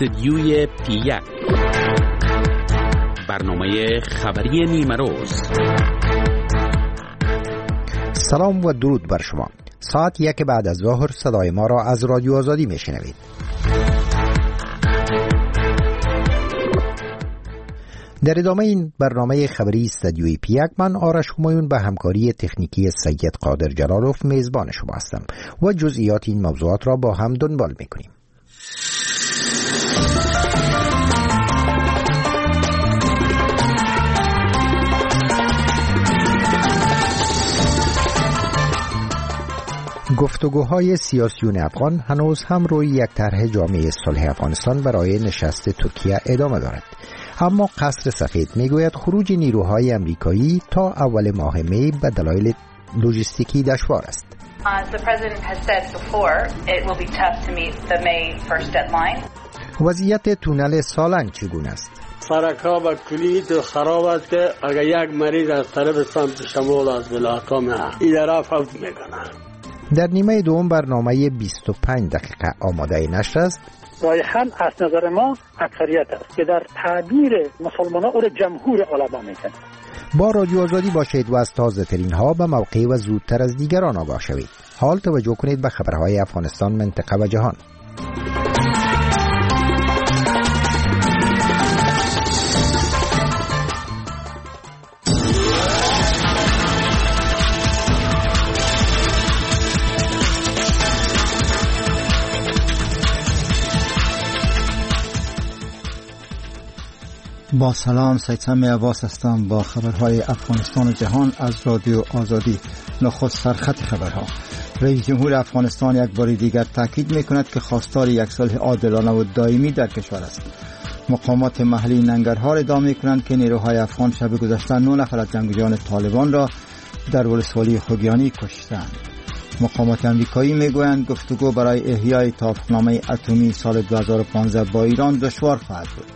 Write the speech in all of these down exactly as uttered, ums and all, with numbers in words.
استدیوی پی یک، برنامه خبری نیمه روز. سلام و درود بر شما. ساعت یک بعد از ظهر صدای ما را از رادیو آزادی میشنوید. در ادامه این برنامه خبری استدیوی پی یک، من آرش همایون به همکاری تکنیکی سید قادر جلالوف میزبان شما هستم و جزئیات این موضوعات را با هم دنبال میکنیم. گفتگوهای سیاسیون افغان هنوز هم روی یک طرح جامع صلح افغانستان برای نشست ترکیه ادامه دارد، اما قصر سفید میگوید خروج نیروهای امریکایی تا اول ماه می به دلایل لوجستیکی دشوار است. وضعیت تونل سالنگ چگونه است؟ سرکا و کلید خراب است که اگر یک مریض از طرف سمت شمال از ولایت‌ها میاد این طرف فوت میکنه. در نیمه دوم برنامه بیست و پنج دقیقه آماده نشر است. رای حل از نظر ما اکثریت است که در تعبیر مسلمانان او را جمهور علما میکنه. با رادیو آزادی باشید و از تازه ترین ها به موقع و زودتر از دیگران آگاه شوید. حال توجه کنید به خبرهای افغانستان، منطقه و جهان. با سلام، سید سمی عباس هستم با خبرهای افغانستان و جهان از رادیو آزادی. نخست سرخط خبرها. رئیس جمهور افغانستان یک بار دیگر تاکید میکند که خواستار یک صلح عادلانه و دائمی در کشور است. مقامات محلی ننگرهار ادعا میکنند که نیروهای افغان شب گذشته نه نفر از جنگجویان طالبان را در ولسوالی خوگیانی کشتند. مقامات امریکایی میگویند گفتگو برای احیای توافقنامه اتمی سال دو هزار و پانزده با ایران دشوار خواهد بود.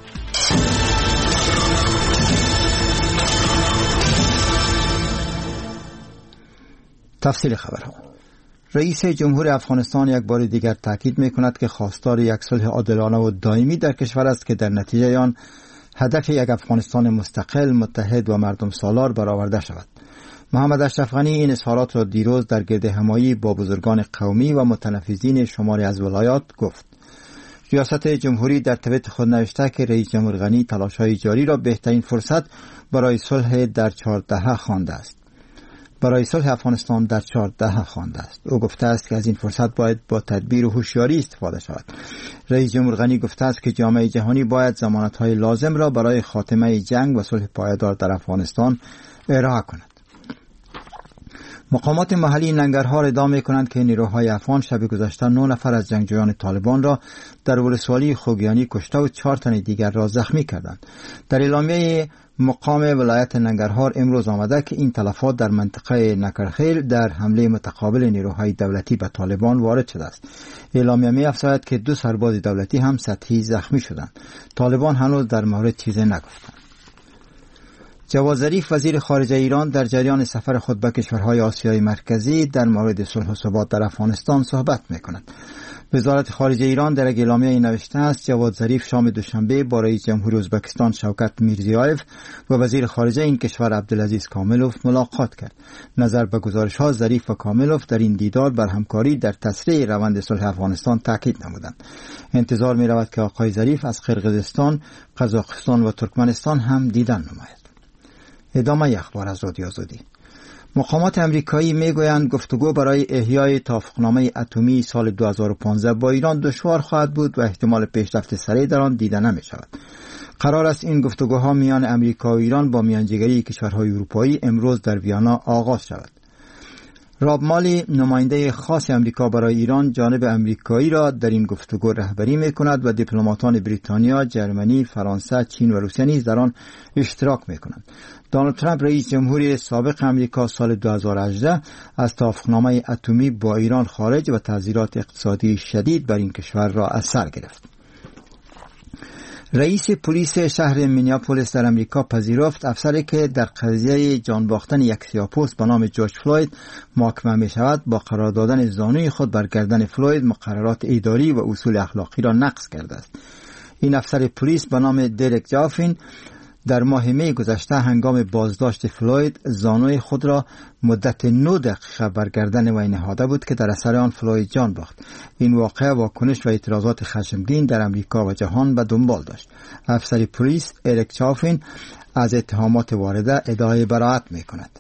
تفصیل خبرها. رئیس جمهور افغانستان یک بار دیگر تاکید میکند که خواستار یک صلح عادلانه و دائمی در کشور است که در نتیجه آن هدف یک افغانستان مستقل، متحد و مردم سالار برآورده شود. محمد اشرف غنی این اظهارات را دیروز در گرد همایی با بزرگان قومی و متنفذین شماری از ولایات گفت. ریاست جمهوری در توییت خود نوشته که رئیس جمهور غنی تلاش‌های جاری را بهترین فرصت برای صلح در چهاردهه خوانده است. برای صلح افغانستان در چهاردهه خوانده است. او گفته است که از این فرصت باید با تدبیر و هوشیاری استفاده شود. رئیس جمهور غنی گفته است که جامعه جهانی باید ضمانت‌های لازم را برای خاتمه جنگ و صلح پایدار در افغانستان ارائه کند. مقامات محلی ننگرهار ادعا می‌کنند که نیروهای افغان شب گذشته نه نفر از جنگجویان طالبان را در ولسوالی خوگیانی کشته و چهار تن دیگر را زخمی کردند. در اعلامیه مقام ولایت ننگرهار امروز آمده که این تلفات در منطقه نکرخیل در حمله متقابل نیروهای دولتی به طالبان وارد شده است. اعلامیه می‌افزاید که دو سرباز دولتی هم سطحی زخمی شدند. طالبان هنوز در مورد چیزی نگفتند. جواد ظریف وزیر خارجه ایران در جریان سفر خود به کشورهای آسیای مرکزی در مورد صلح و ثبات در افغانستان صحبت می‌کند. وزارت خارجه ایران در یک اعلامیه نوشته است جواد ظریف شام دوشنبه با رئیس جمهور ازبکستان شوکت میرزیایف و وزیر خارجه این کشور عبدالعزیز کاملوف ملاقات کرد. نظر به گزارش‌ها ظریف و کاملوف در این دیدار بر همکاری در تسریع روند صلح افغانستان تاکید نمودند. انتظار می‌رود که آقای ظریف از قرقیزستان، قزاقستان و ترکمنستان هم دیدن نماید. ادامه اخبار از رادیو آزادی. مقامات امریکایی میگویند گفتگو برای احیای توافقنامه اتمی سال دو هزار و پانزده با ایران دشوار خواهد بود و احتمال پیشرفت سریع در آن دیده نمی شود. قرار است این گفتگوها میان امریکا و ایران با میانجیگری کشورهای اروپایی امروز در ویانا آغاز شود. راب مالی نماینده خاص امریکا برای ایران جانب امریکایی را در این گفتگو رهبری می‌کند و دیپلماتان بریتانیا، جرمنی، فرانسه، چین و روسیه نیز در آن اشتراک می‌کنند. دونالد ترامپ رئیس جمهوری سابق امریکا سال دو هزار و هجده از توافقنامه اتمی با ایران خارج و تعزیرات اقتصادی شدید بر این کشور را از سر گرفت. رئیس پلیس شهر مینیاپولیس در امریکا پذیرفت افسری که در قضیه جان باختن یک سیاه‌پوست به نام جورج فلوید محاکمه می شود با قرار دادن زانوی خود بر گردن فلوید مقررات اداری و اصول اخلاقی را نقض کرده است. این افسر پلیس به نام دریک جافین در ماه می گذشته هنگام بازداشت فلوید زانوی خود را مدت نه دقیقه بر گردن وی نهاده بود که در اثر آن فلوید جان باخت. این واقعه واکنش و اعتراضات خشمگین در امریکا و جهان به دنبال داشت. افسر پلیس دریک جافین از اتهامات وارده ادعای براءت می کند.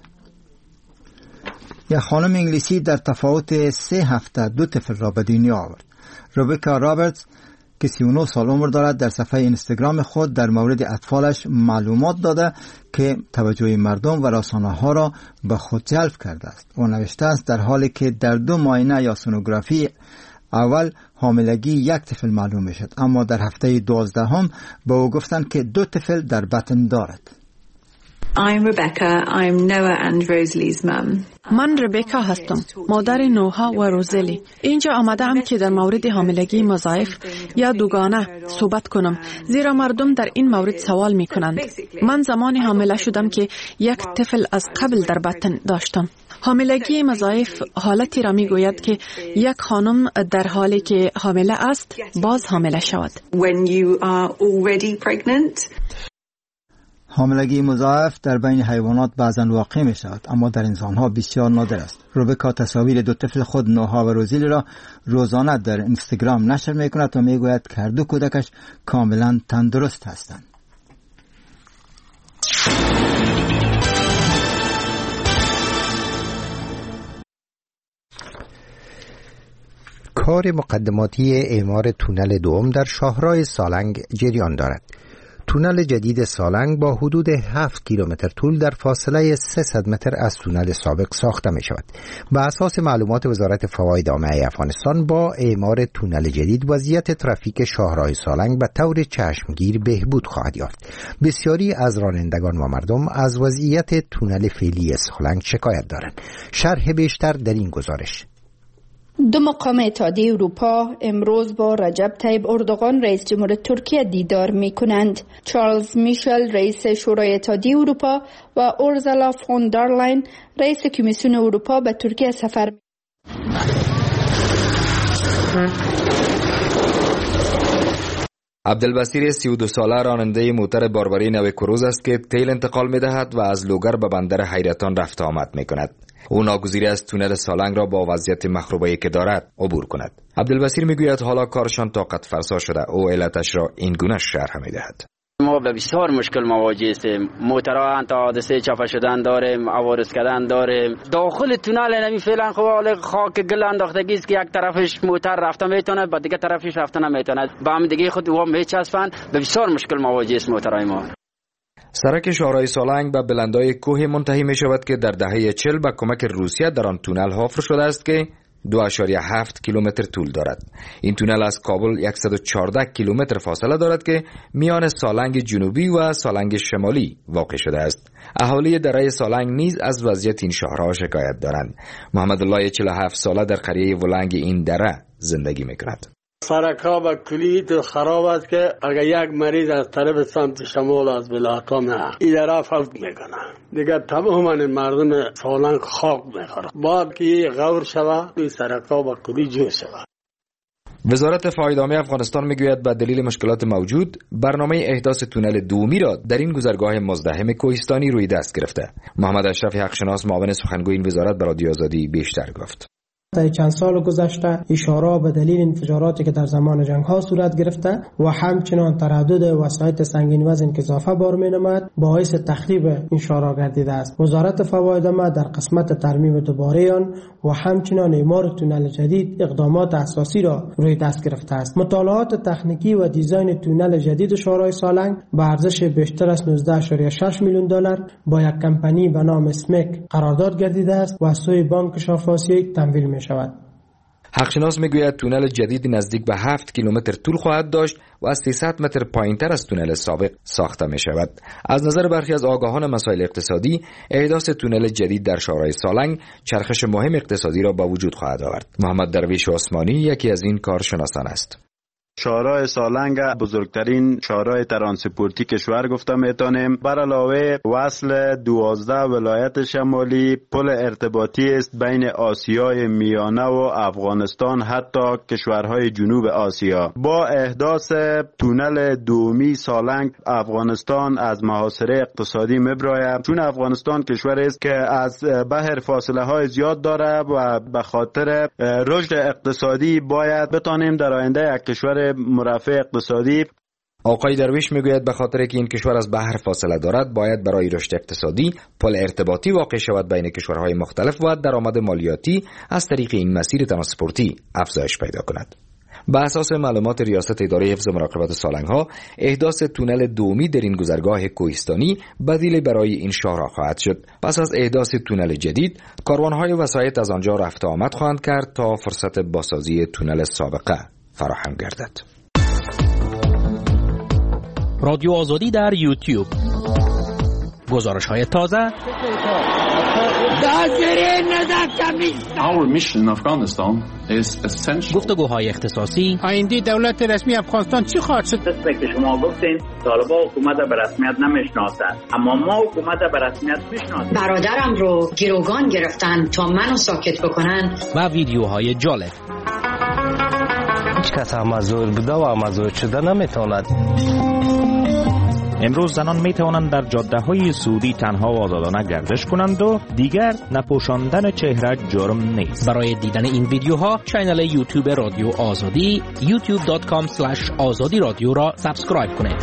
یک خانم انگلیسی در تفاوت سه هفته دو طفل را به دنیا آورد. ربکا رابرتس که سی و نه سال عمر دارد در صفحه اینستاگرام خود در مورد اطفالش معلومات داده که توجه مردم و رسانه‌ها را به خود جلب کرده است. او نوشته است در حالی که در دو معاینه یا سونوگرافی اول حاملگی یک طفل معلوم میشد، اما در هفته دوازدهم به او گفتند که دو طفل در بطن دارد. I'm Rebecca. I'm Noah and Rosalie's mum. من ربکا هستم، مادر نوها و روزلی. اینجا آمدم که در مورد حاملگی مضاعف یا دوگانه صحبت کنم، زیرا مردم در این مورد سوال می کنند. من زمانی حامله شدم که یک طفل از قبل در بطن داشتم. حاملگی مضاعف حالتی را می گوید که یک خانم در حالی که حامله است باز حامله شود. When you are already pregnant. حاملگی مضاعف در بین حیوانات بعضا واقع می شود، اما در انسانها بسیار نادر است. ربکا تصاویر دو طفل خود نوها و روزیلی را روزانه در اینستاگرام نشر می کند و می گوید که هر دو کودکش کاملا تندرست هستند. کار مقدماتی اعمار تونل دوم در شاهراه سالنگ جریان دارد. تونل جدید سالنگ با حدود هفت کیلومتر طول در فاصله سیصد متر از تونل سابق ساخته می شود. بر اساس معلومات وزارت فواید عامه افغانستان با اعمار تونل جدید وضعیت ترافیک شاهراه سالنگ به طور چشمگیر بهبود خواهد یافت. بسیاری از رانندگان و مردم از وضعیت تونل فعلی سالنگ شکایت دارند. شرح بیشتر در این گزارش. دو مقام اتحادیه اروپا امروز با رجب طیب اردوغان رئیس جمهور ترکیه دیدار می کنند. چارلز میشل رئیس شورای اتحادیه اروپا و اورسولا فون در لاین رئیس کمیسیون اروپا به ترکیه سفر می عبدالبصیر سی و دو ساله راننده موتر باربری نو کروز است که تیل انتقال می دهد و از لوگر به بندر حیرتان رفت آمد می کند. او ناگزیر از تونل سالنگ را با وضعیت مخروبه‌ای که دارد عبور کند. عبدالبصیر میگوید حالا کارشان طاقت فرسا شده. او علتش را این گونه شرح می‌دهد. ما به بسیار مشکل مواجه هستیم. موترها تا حادثه چاپه شدن داریم، عوارض کردن داریم. داخل تونل نمی فعلا خب حال خاک گل انداختگی است که یک طرفش موتر رفته میتونه، با دیگه طرفش رفته نمیتونه. با هم دیگه خود و میچسبن. به بسیار مشکل مواجه است موترهای ما. سرک شاهراه سالنگ به بلندای کوه منتهی می شود که در دهه چهل به کمک روسیه در آن تونل حفر شده است که دو ممیز هفت کیلومتر طول دارد. این تونل از کابل صد و چهارده کیلومتر فاصله دارد که میان سالنگ جنوبی و سالنگ شمالی واقع شده است. اهالی دره سالنگ نیز از وضعیت این شهرها شکایت دارند. محمد الله چهل و هفت ساله در قریه ولنگ این دره زندگی میکند. سرک‌ها و کلید خراب است که اگر یک مریض از طرف سمت شمال از ولایت‌ها میاد این طرف فوت میکنه، دیگه تماما مردم سالنگ خاک میخوره. بعد که غور شود این سرک‌ها و کلید جو شود. وزارت فواید عامه افغانستان میگوید به دلیل مشکلات موجود برنامه احداث تونل دومی را در این گذرگاه مزدحم کوهستانی روی دست گرفته. محمد اشرف حقشناس معاون سخنگوی این وزارت به رادیو آزادی بیشتر گفت. در چند سال گذشته اشاره به دلیل انفجاراتی که در زمان جنگ ها صورت گرفته و همچنان تردد وسایط سنگین وزن که اضافه بار می نماید باعث تخریب این شورا گردیده است. وزارت فواید عامه در قسمت ترمیم دوباره آن و همچنان اعمار تونل جدید اقدامات اساسی را روی دست گرفته است. مطالعات تکنیکی و دیزاین تونل جدید شورای سالنگ با ارزش بیشتر از نوزده ممیز شش میلیون دلار با یک کمپانی به نام اسمک قرارداد گردیده است و از سوی بانک شرق آسیایی تمویل می شود. حقشناس میگوید تونل جدید نزدیک به هفت کیلومتر طول خواهد داشت و از سیصد متر پایینتر از تونل سابق ساخته می شود. از نظر برخی از آگاهان مسائل اقتصادی احداث تونل جدید در شاهراه سالنگ چرخش مهم اقتصادی را با وجود خواهد آورد. محمد درویش عثمانی یکی از این کارشناسان است. شورای سالنگ بزرگترین شورای ترانسپورتی کشور گفته میتونیم. بر علاوه وصل دوازده ولایت شمالی، پل ارتباطی است بین آسیای میانه و افغانستان حتی کشورهای جنوب آسیا. با احداث تونل دومی سالنگ افغانستان از محاصره اقتصادی میبراید، چون افغانستان کشوری است که از بحر فاصله های زیاد داره و به خاطر رشد اقتصادی باید بتانیم در آینده یک کشور مرفه اقتصادی. آقای درویش میگوید به خاطر که این کشور از بحر فاصله دارد باید برای رشد اقتصادی پل ارتباطی واقع شود بین کشورهای مختلف و درآمد مالیاتی از طریق این مسیر ترانسپورتی افزایش پیدا کند. به اساس معلومات ریاست اداره حفظ مراقبت سالنگ‌ها، احداث تونل دومی در این گذرگاه کوهستانی بدیل برای این شاهراه خواهد شد. پس از احداث تونل جدید، کاروان‌های وسایط از آنجا رفت و آمد خواهند کرد تا فرصت بازسازی تونل سابقه فراهم گردد. رادیو آزادی در یوتیوب. گزارش‌های تازه. Our mission in Afghanistan is essential. گفتگوهای اختصاصی. آینده دولت رسمی افغانستان چی خواهد شد؟ دست که شما گفتین طالبان حکومت به رسمیت نمیشناسند، اما ما حکومت به رسمیت میشناسیم. برادرم رو گروگان گرفتن تا منو ساکت بکنن. و ویدیوهای جالب. هیچ کس هم مزور بوده و مزور شده نمیتواند. امروز زنان می توانند در جاده های سعودی تنها و آزادانه گردش کنند و دیگر نپوشاندن چهره جرم نیست. برای دیدن این ویدیوها کانال یوتیوب رادیو آزادی یوتیوب دات کام اسلش آزادی رادیو را سابسکرایب کنید.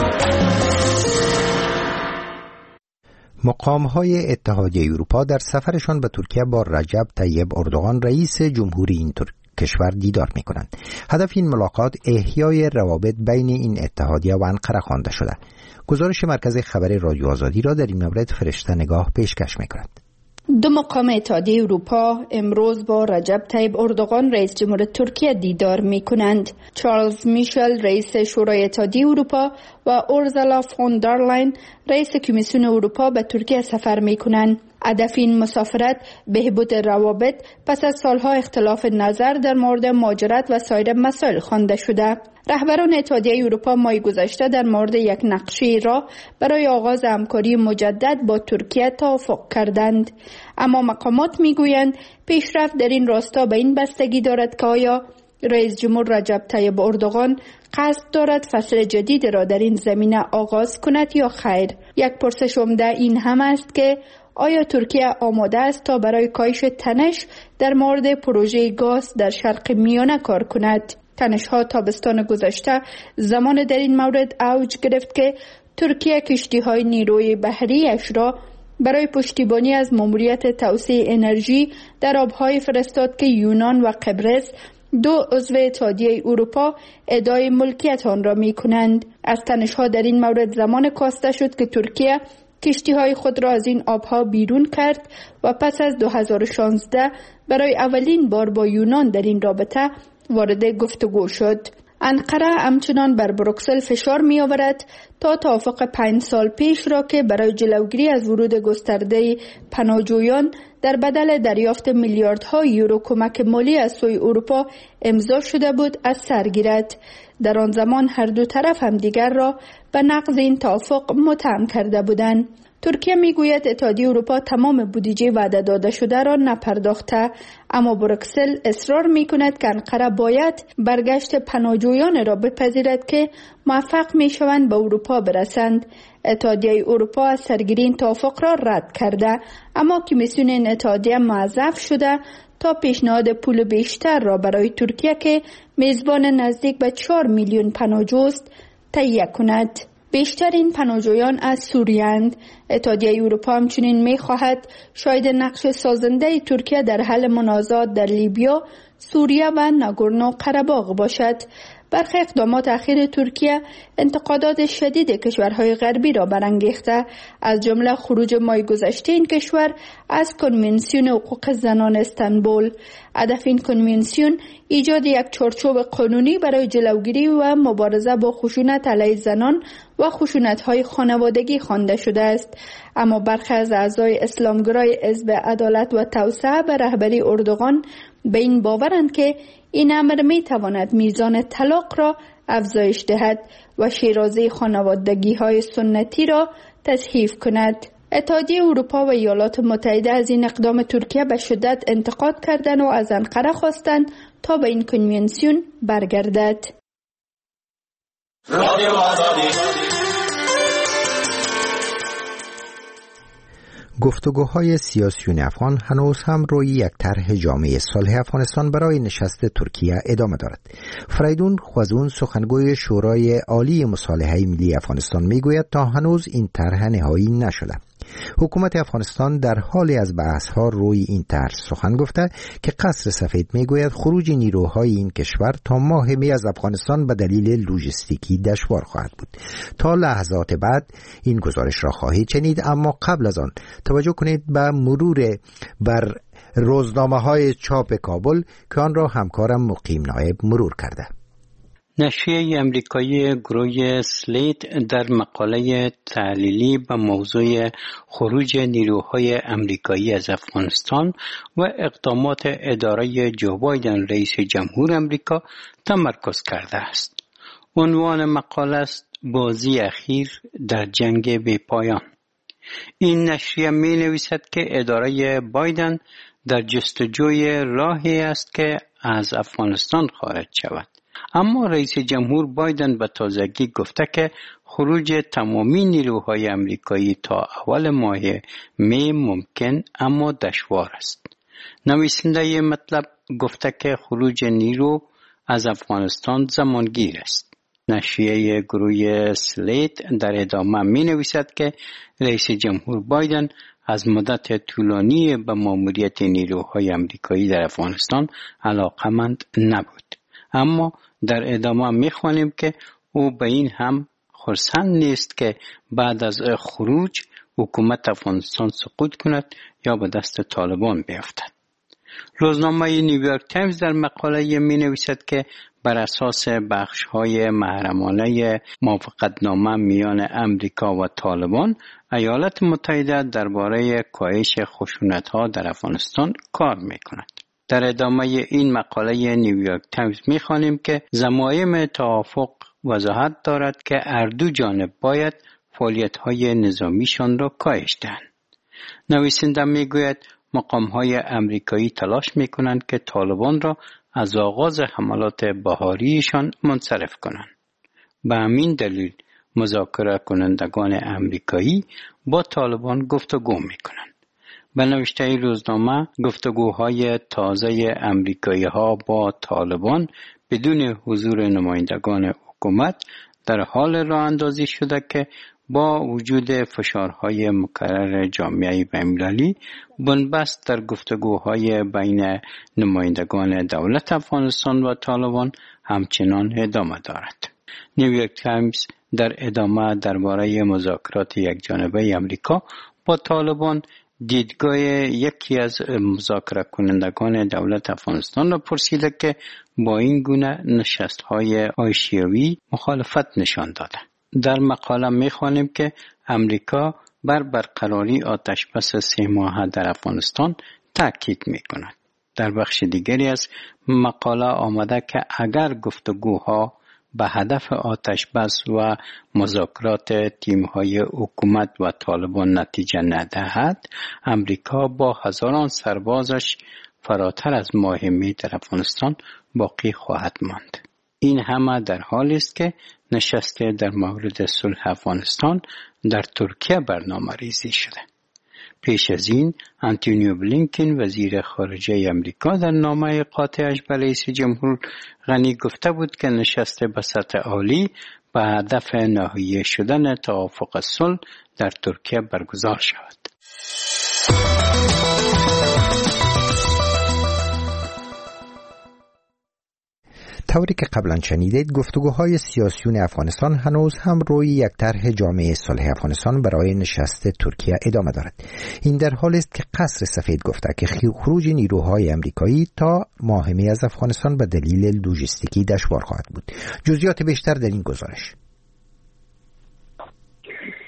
مقام‌های اتحادیه اروپا در سفرشان به ترکیه با رجب طیب اردوغان رئیس جمهوری این ترک کشور دیدار می کنند. هدف این ملاقات احیای روابط بین این اتحادیه و انقره خوانده شده. گزارش مرکز خبر رادیو آزادی را در این مورد فرشته نگاه پیشکش می کند. دو مقام اتحادیه اروپا امروز با رجب طیب اردوغان رئیس جمهور ترکیه دیدار می کنند. چارلز میشل رئیس شورای اتحادیه اروپا و اورزالا فون در لاین رئیس کمیسیون اروپا به ترکیه سفر می کنند. هدف این مسافرت بهبود روابط پس از سالها اختلاف نظر در مورد مهاجرت و سایر مسائل خوانده شده. رهبران اتحادیه اروپا ماه گذشته در مورد یک نقشه راه برای آغاز همکاری مجدد با ترکیه توافق کردند، اما مقامات میگویند پیشرفت در این راستا به این بستگی دارد که آیا رئیس جمهور رجب طیب اردوغان قصد دارد فصل جدید را در این زمینه آغاز کند یا خیر. یک پرسش عمده این هم است که آیا ترکیه آماده است تا برای کاهش تنش در مورد پروژه گاز در شرق میانه کار کند؟ تنش ها تابستان گذشته زمان در این مورد اوج گرفت که ترکیه کشتی های نیروی بحری اش را برای پشتیبانی از ماموریت توسعه انرژی در آبهای فرستاد که یونان و قبرس دو عضو اتحادیه اروپا ادعای ملکیت آن را می کنند. از تنش ها در این مورد زمان کاسته شد که ترکیه کشتی های خود را از این آبها بیرون کرد و پس از دو هزار و شانزده برای اولین بار با یونان در این رابطه وارد گفتگو شد. انقره همچنان بر بروکسل فشار می آورد تا توافق پنج سال پیش را که برای جلوگیری از ورود گسترده پناهجویان در بدل دریافت میلیاردها یورو کمک مالی از سوی اروپا امضا شده بود از سر گیرد. در آن زمان هر دو طرف هم دیگر را به نقض این توافق متهم کرده بودند. ترکیه میگوید اتحادیه اروپا تمام بودجه وعده داده شده را نپرداخته، اما بروکسل اصرار میکند که انقره باید برگشت پناهجویان را بپذیرد که موفق میشوند به اروپا برسند. اتحادیه اروپا از سرگیری این توافق را رد کرده، اما کمیسیون این اتحادیه موظف شده تا پیشنهاد پول بیشتر را برای ترکیه که میزبان نزدیک به چهار میلیون پناهجو است تهیه کند. بیشتر این پناهجویان از سوریه اند. اتحادیه اروپا همچنین می‌خواهد شاید نقش سازنده ترکیه در حل منازعات در لیبیا، سوریه و ناگورنو قره‌باغ باشد. برخی اقدامات اخیر ترکیه انتقادات شدید کشورهای غربی را برانگیخته، از جمله خروج ماه گذشته این کشور از کنوانسیون حقوق زنان استانبول. هدف این کنوانسیون ایجاد یک چارچوب قانونی برای جلوگیری و مبارزه با خشونت علیه زنان و خشونت‌های خانوادگی خوانده شده است، اما برخی از اعضای اسلامگرای حزب عدالت و توسعه به رهبری اردوغان به این باورند که این امر می تواند میزان طلاق را افزایش دهد و شیرازه خانوادگی های سنتی را تضعیف کند. اتحادیه اروپا و ایالات متحده از این اقدام ترکیه به شدت انتقاد کردند و از انقره خواستند تا به این کنوانسیون برگردد. رادیو آزادی. گفتگوهای سیاسیون افغان هنوز هم روی یک طرح جامعه صلح افغانستان برای نشست ترکیه ادامه دارد. فریدون خوازون سخنگوی شورای عالی مصالحه ملی افغانستان میگوید تا هنوز این طرح نهایی نشده. حکومت افغانستان در حال از بحث‌ها روی این طرح سخن گفته که قصر سفید میگوید خروج نیروهای این کشور تا ماه می از افغانستان به دلیل لوجستیکی دشوار خواهد بود. تا لحظات بعد این گزارش را خواهید شنید، اما قبل از آن توجه کنید به مرور بر روزنامه‌های چاپ کابل که آن را همکارم مقیم نایب مرور کرده. نشریه امریکایی گروه سلیت در مقاله تحلیلی به موضوع خروج نیروهای امریکایی از افغانستان و اقدامات اداره جو بایدن رئیس جمهور امریکا تمرکز کرده است. عنوان مقاله است بازی اخیر در جنگ بی پایان. این نشریه می نویسد که اداره بایدن در جستجوی راهی است که از افغانستان خارج شود. اما رئیس جمهور بایدن به تازگی گفته که خروج تمامی نیروهای امریکایی تا اول ماه می ممکن اما دشوار است. نویسنده ی مطلب گفته که خروج نیرو از افغانستان زمانگیر است. نشریه گروه سلیت در ادامه می نویسد که رئیس جمهور بایدن از مدت طولانی به ماموریت نیروهای امریکایی در افغانستان علاقمند نبود. اما در ادامه می‌خوانیم که او به این هم خرسند نیست که بعد از خروج حکومت افغانستان سقوط کند یا به دست طالبان بیفتد. روزنامه نیویورک تایمز در مقاله می‌نویسد که بر اساس بخش‌های محرمانه موافقتنامه میان امریکا و طالبان، ایالات متحده درباره کاهش خشونت‌ها در افغانستان کار می‌کند. در ادامه این مقاله نیویورک تایمز می‌خوانیم که ضمایم توافق وضاحت دارد که هر دو جانب باید فعالیت‌های نظامیشان را کاهش دهند. نویسنده می‌گوید مقام‌های امریکایی تلاش می‌کنند که طالبان را از آغاز حملات بهاریشان منصرف کنند. به همین دلیل مذاکره کنندگان امریکایی با طالبان گفتگو می‌کنند. به نوشته روزنامه گفتگوهای تازه امریکایی ها با طالبان بدون حضور نمایندگان حکومت در حال راه اندازی شده که با وجود فشارهای مکرر جامعه بین‌المللی بنبست در گفتگوهای بین نمایندگان دولت افغانستان و طالبان همچنان ادامه دارد. نیویورک تایمز در ادامه درباره مذاکرات یکجانبه امریکا با طالبان دیدگاه یکی از مذاکره کنندگان دولت افغانستان را پرسیده که با این گونه نشست‌های آشیوی مخالفت نشان داده. در مقاله می‌خوانیم که امریکا بر برقراری آتشبس سه ماهه در افغانستان تاکید می‌کند. در بخش دیگری از مقاله آمده که اگر گفتگوها به هدف آتشبس و مذاکرات تیم‌های حکومت و طالبان نتیجه ندهد، امریکا با هزاران سربازش فراتر از ماه می در افغانستان باقی خواهد ماند. این همه در حالی است که نشست در مورد صلح افغانستان در ترکیه برنامه ریزی شده. پیش از این آنتونیو بلینکن وزیر خارجه امریکا در نامه قاطعش به رئیس جمهور غنی گفته بود که نشست به سطح عالی به هدف نهایی شدن توافق صلح در ترکیه برگزار شود. طوری که قبلا شنیدید، گفتگوهای سیاسیون افغانستان هنوز هم روی یک طرح جامعه صلح افغانستان برای نشست ترکیه ادامه دارد. این در حالی است که قصر سفید گفته که خروج نیروهای امریکایی تا ماه می از افغانستان به دلیل لوجستیکی دشوار خواهد بود. جزئیات بیشتر در این گزارش.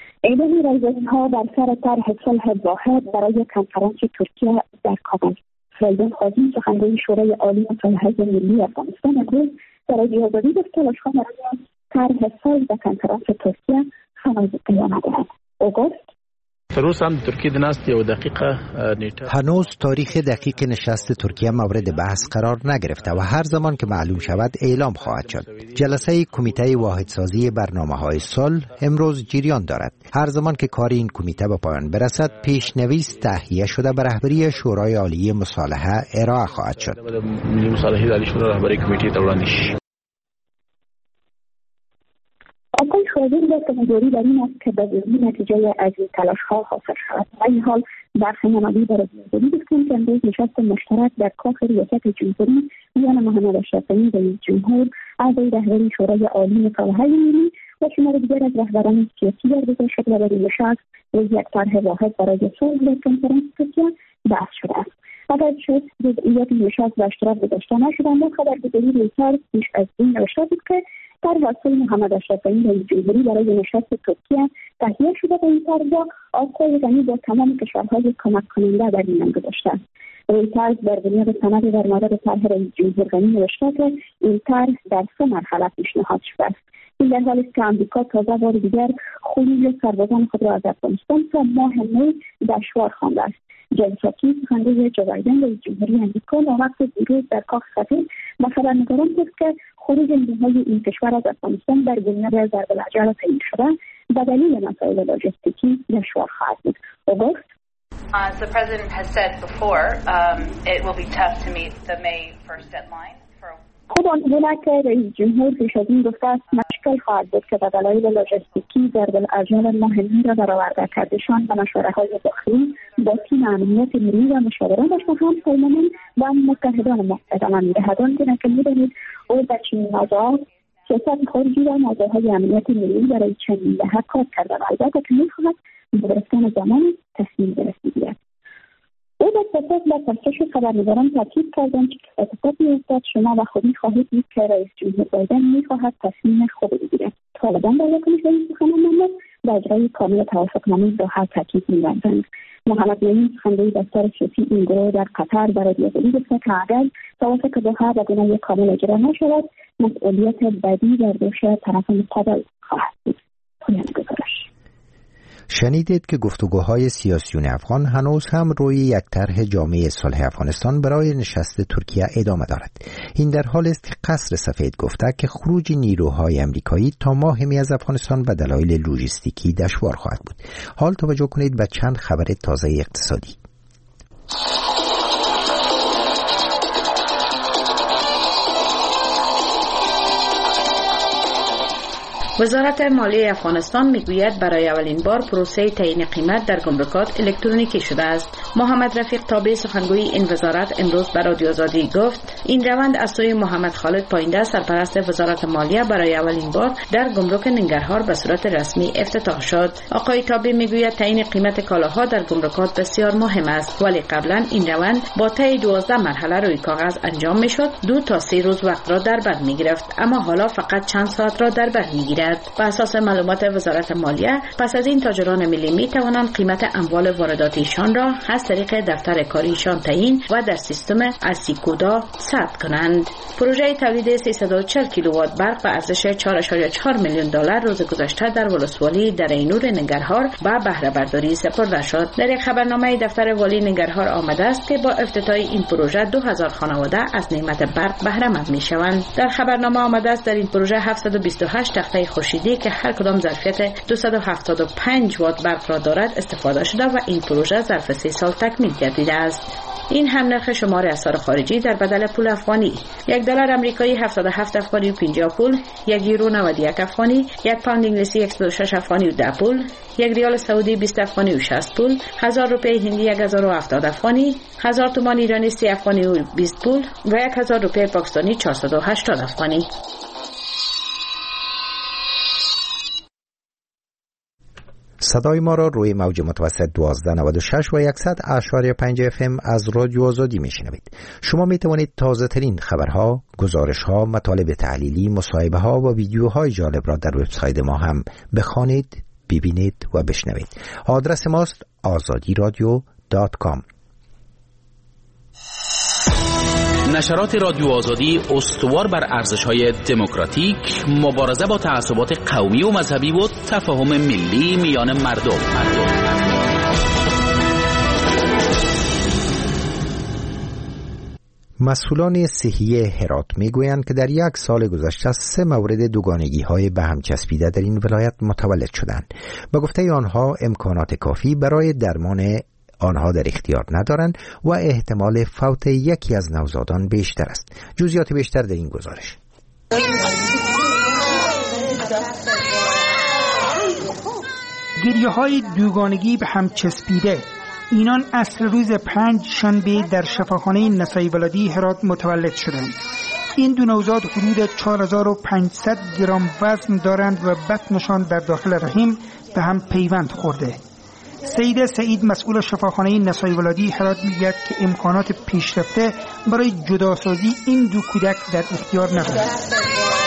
اعلام رایزن‌ها در سر طرح صلح واحد برای کنفرانس ترکیه در کابل. فریدون خازمی سخنگوی شورای عالی مصالحه ملی افغانستان امروز در رادیو آزادی گفت که تلاش‌ها برای طرح صلح و کنفرانس ترکیه هنوز ادامه دارد. او گفت روز هم ترکیه دنست یو دقیقه نیټه هنوز تاریخ دقیق نشست ترکیه مورد بحث قرار نگرفته و هر زمان که معلوم شود اعلام خواهد شد. جلسه کمیته واحدسازی برنامه‌های صلح امروز جریان دارد. هر زمان که کار این کمیته به پایان برسد پیشنویس تهیه شده به رهبری شورای عالی مصالحه ارائه خواهد شد. ملی مصالحه عالی شورای رهبری کمیته ته وړاندې شي. آقای خازمی در تمداری در این است که به زودی نتیجه از این تلاش ها حاصل شود. و این حال برخی نمادی در رادیو گفتند که امروز نشست مشترک در کاخ ریاست جمهوری میان محمد اشرف غنی رئیس جمهور، اعضای رهبری شورای عالی مصالحه ملی و شمار دیگر از رهبران سیاسی برگزار شد و برای نشست و یک طرح واحد برای صلح در کنفرانس ترکیه بحث شده است. اگر شد جزئیات نشست و اشتراک گذاشته نشدند، خبرگزاری رویترز پیش از این نوشته بود که طرح صلح محمد اشرف غنی رئیس جمهوری برای نشست ترکیه تهیه شده و این طرح را آقای غنی با تمام کشورهای کمک کننده در میان گذاشته است. رویترز بر بنیاد سند در مورد طرح رئیس جمهور غنی نوشته که این طرح در سه مرحله پیشنهاد شده است. این در حالی است که آمریکا تازه بار دیگر خروج سربازان خود را از افغانستان تا ماه می دشوار خوانده است. جان ساکی سخنگوی جو بایدن رئیس جمهوری آمریکا مابقی دیروز در کاخ سفید به خبرنگاران گفت که خروج نیروهای این کشور از افغانستان در بنیاد ضرب العجل تعیین شده به دلیل مسائل لاجستیکی دشوار خواهد بود. او گفت As the president has said before, um, it will be tough to meet the May first deadline for خود آنگونه که رئیس جمهور پیش از این گفته است مشکل خواهد بود که به دلایل لاجستیکی ضرب العجل ماه می را برآورده کردشان و مشوره‌های داخلی با تیم امنیت ملی و مشاورانش و هم پیمانان و متحدان ما ادامه می‌دهد. آنگونه که می‌دانید او در چنین موضوعات سیاست خارجی و موضوعهای امنیت ملی برای چنین دهه کار کرده و البته که می‌خواهد به گرفتن زمان تصمیم برسید. او در پاسخ به پرسش خبرنگاران تاکید کردند که اتفاقی افتاد شما و خودی خواهید دید که رئیس جمهور بایدن می‌خواهد تصمیم خود بگیرد. طالبان در واکنش به این سخنان به اجرای کامل توافقنامه دوحه تاکید می‌ورزند. محمد یمین سخنگوی دفتر سیاسی این گروه در قطر به رادیو آزادی گفت که اگر توافق دوحه به گونه کامل اجرا نشود مسئولیت بعدی در دوش طرف مقابل خواهد بود. پایان گزارش. شنیدید که گفتگوهای سیاسیون افغان هنوز هم روی یک طرح جامع صلح افغانستان برای نشست ترکیه ادامه دارد. این در حال است که قصر سفید گفته که خروج نیروهای امریکایی تا ماه می از افغانستان به دلایل لوجستیکی دشوار خواهد بود. حال توجه کنید به چند خبر تازه اقتصادی. وزارت مالیه افغانستان میگوید برای اولین بار پروسه تعیین قیمت در گمرکات الکترونیکی شده است. محمد رفیق تابع سخنگوی این وزارت امروز به رادیو آزادی گفت این روند از سوی محمد خالد پاینده سرپرست وزارت مالیه برای اولین بار در گمرک ننگرهار به صورت رسمی افتتاح شد. آقای تابع میگوید تعیین قیمت کالاها در گمرکات بسیار مهم است، ولی قبلا این روند با طی دوازده مرحله روی کاغذ انجام میشد، دو تا سه روز وقت را در بر میگرفت، اما حالا فقط چند ساعت را در بر میگیرد. بر اساس معلومات وزارت مالیه پس از این تاجران ملی می توانند قیمت اموال وارداتیشان را از طریق دفتر کاریشان تعیین و در سیستم ارسیکودا ثبت کنند. پروژه تولید سیصد و چهل کیلووات برق به ارزش چهار ممیز چهار میلیون دلار روز گذشته در ولسوالی در اینور ننگرهار به بهره برداری سپرده شد. در یک خبرنامه دفتر والی ننگرهار آمده است که با افتتاح این پروژه دو هزار خانواده از نعمت برق بهره مند می شوند. در خبرنامه آمده است در این پروژه هفتصد و بیست و هشت تخته خورشیدی که هر کدام ظرفیت دویست و هفتاد و پنج وات برق را دارد استفاده شده و این پروژه ظرف سه سال تکمیل گردیده است. این هم نرخ شمار اسعار خارجی در بدل پول افغانی: یک دلار آمریکایی هفتاد و هفت افغانی و پنجاه پول، یک یورو نود و یک افغانی، یک پوند انگلیسی صد و شش افغانی و ده پول، یک ریال سعودی بیست افغانی و شصت پول، هزار روپیه هندی یک هزار و هفتاد افغانی، هزار تومان ایرانی سی افغانی و بیست پول و یک هزار روپیه پاکستانی چهارصد و هشتاد افغانی. صدای ما را روی موج متوسط دوازده نود و شش و صد اشاری پنج اف ام از رادیو آزادی میشنوید. شما می توانید تازه ترین خبرها، گزارشها، مطالب تحلیلی، مصاحبه ها و ویدیوهای جالب را در وبسایت ما هم بخوانید، ببینید و بشنوید. آدرس ماست آزادی رادیو دات کام. نشرات رادیو آزادی استوار بر ارزش‌های دموکراتیک، مبارزه با تعصبات قومی و مذهبی و تفاهم ملی میان مردم. مسئولان صحی هرات میگویند که در یک سال گذشته سه مورد دوگانگی های به هم چسبیده در این ولایت متولد شدند. به گفته آنها امکانات کافی برای درمان آنها در اختیار ندارند و احتمال فوت یکی از نوزادان بیشتر است. جزئیات بیشتر در این گزارش. گریه های دوگانگی به هم چسبیده، اینان عصر روز پنج شنبه در شفاخانه نسای ولادی هرات متولد شدند. این دو نوزاد حدود چهار هزار و پانصد گرم وزن دارند و بطنشان در داخل رحم به هم پیوند خورده. سید سعید مسئول شفاخانه نسای ولادی هرات میگوید که امکانات پیشرفته برای جداسازی این دو کودک در اختیار ندارند.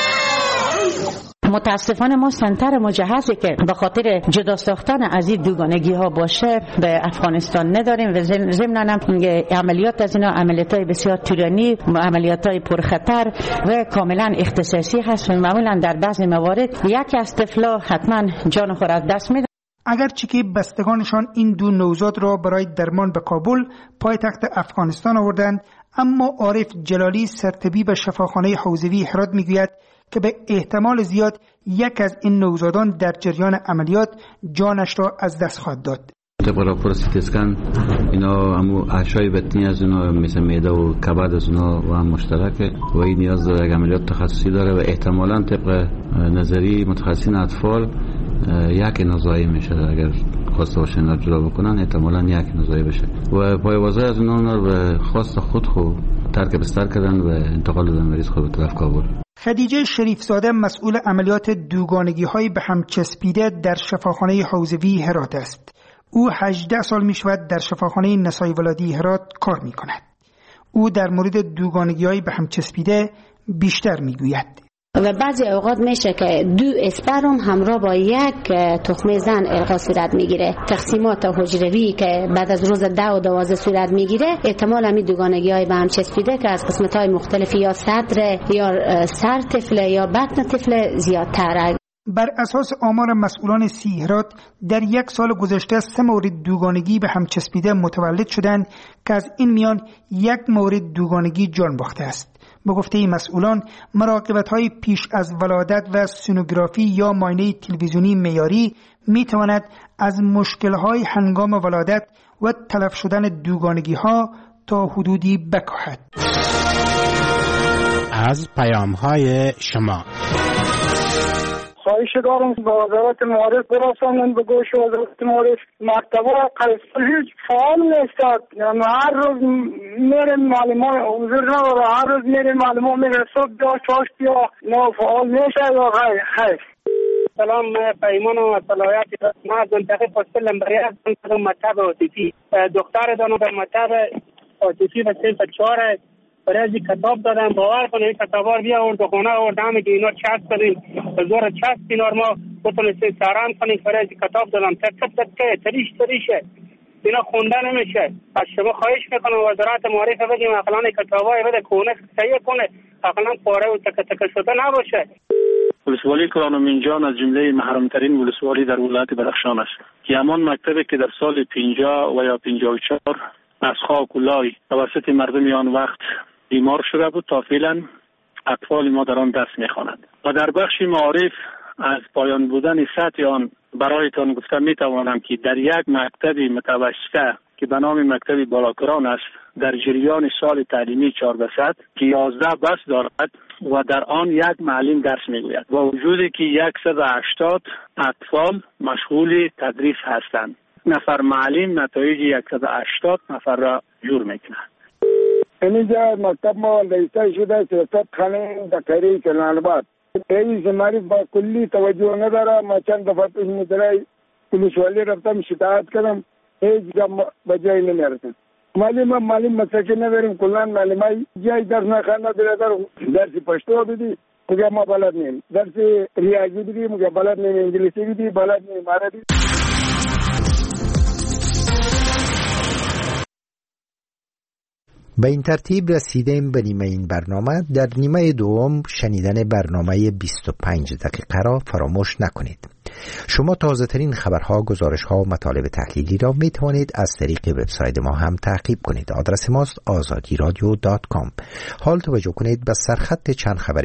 متاسفانه ما سنتر مجهزی که به خاطر جدا ساختن از این دوگانگی ها باشه به افغانستان نداریم و ضمناً عملیات از اینا عملیات های بسیار طولانی، عملیات های پرخطر و کاملا اختصاصی هست و معمولا در بعضی موارد یکی از طفلا حتما جان خود از دست میده. اگرچه که بستگانشان این دو نوزاد را برای درمان به کابل پایتخت افغانستان آوردند، اما عارف جلالی سرطبیب شفاخانه حوزوی هرات میگوید که به احتمال زیاد یک از این نوزادان در جریان عملیات جانش را از دست خواهد داد. طبق راپور سی تی اسکن اینا همو احشای بطنی از اینا مثل معده و کبد از اینا و هم مشترکه و این نیاز داره یک عملیات تخصصی داره و احتمالاً طبق نظری متخصصین اطفال یک نزاعی میشه. اگر خواسته باشه اینا جدا بکنن احتمالاً یک نزاعی بشه و پایوازه از اینا رو به خواست خود خود ترک بستر کردن و انتقال دادن مریض خود به طرف کابل. خدیجه شریفزاده مسئول عملیات دوگانگی های به هم چسبیده در شفاخانه حوزوی هرات است. او هجده سال می شود در شفاخانه نسای ولادی هرات کار می کند. او در مورد دوگانگی های به هم چسبیده بیشتر می گوید. و بعضی اوقات میشه که دو اسپرم همراه با یک تخم زن القا صورت میگیره. تقسیمات حجروی که بعد از روز ده و دوازده صورت میگیره احتمال همی دوگانگی های به هم چسبیده که از قسمت های مختلفی یا صدر یا سر طفل یا بطن طفل زیادتره. بر اساس آمار مسئولان سی هرات در یک سال گذشته سه مورد دوگانگی به هم چسبیده متولد شدند که از این میان یک مورد دوگانگی جان باخته است. به گفته مسئولان مراقبت‌های پیش از ولادت و سونوگرافی یا معاینه تلویزیونی معیاری می‌تواند از مشکل‌های هنگام ولادت و تلف شدن دوگانگی‌ها تا حدودی بکاهد. از پیام‌های شما خواهش دارم به وزارت معارف برسانند به گوش وزارت معارف. مکتبه قیصر هیچ فعال نیستد، یعنی هر روز میریم معلمان حضور نداره، هر روز میریم معلمان میره صبح بیا چاش بیا نه فعال میشه یا خیر. سلام، پیمانم از ولایت ما از منطقه پاسپل لمبری هستم در مکتب عاطفی. دختر دانو در مکتب عاطفی و صنف چهار برای کتاب دادم، باور کنید این کتابا رو بیا آورد خونه آوردم که اینا چسب بدیم به زور چسب اینا ما بتونستیم سران کنیم. برای کتاب دادم تک تک تک تریش تریشه اینا خونده نمیشه. از شما خواهش میکنم وزارت معارف بگیم اقلان کتابای بده کونه تهیه کنه، اقلان پاره و تک تک شده نباشه. ولسوالی کرانومینجان از جمله محرمترین ولسوالی در ولایت بدخشان است که همان مکتبی که در سال پنجاه و یا پنجاه و چهار از خاک و لای توسط مردم آن وقت بیمار شده بود تا فعلا اطفال ما در آن درس میخوانند و در بخش معارف از پایان بودن سطح آن برایتان گفتم میتوانم که در یک مکتب متوسطه که به نام مکتب بالاکران است در جریان سال تعلیمی چهارده صد که یازده بس دارد و در آن یک معلم درس میگوید با وجودی که صد و هشتاد اطفال مشغول تدریس هستند. نفر معلم نتایج صد و هشتاد نفر را جور میکنند. اینجا مکتب ما لیسته شده سیاست خانه دکتری کلانباد. رئیس معرف با کلی توجه نداره. ما چند دفعه پیش مدرای پولیسوالی رفتم شکایت کردم، هیچ جا بجای نمیرسن. معلم معلم مساکین نداریم، کلان معلمای جای درس نخوانده در درس پشتو بدی میگه ما بلد نیم، درس ریاضی بدی میگه بلد نیم، انگلیسی بدی بلد نیم، عربی. به این ترتیب رسیدیم به نیمه این برنامه. در نیمه دوم شنیدن برنامه بیست و پنج دقیقه را فراموش نکنید. شما تازه ترین خبرها، گزارشها و مطالب تحلیلی را می توانید از طریق وبسایت ما هم تعقیب کنید. آدرس ماست آزادی رادیو دات کام. حال توجه کنید به سرخط چند خبر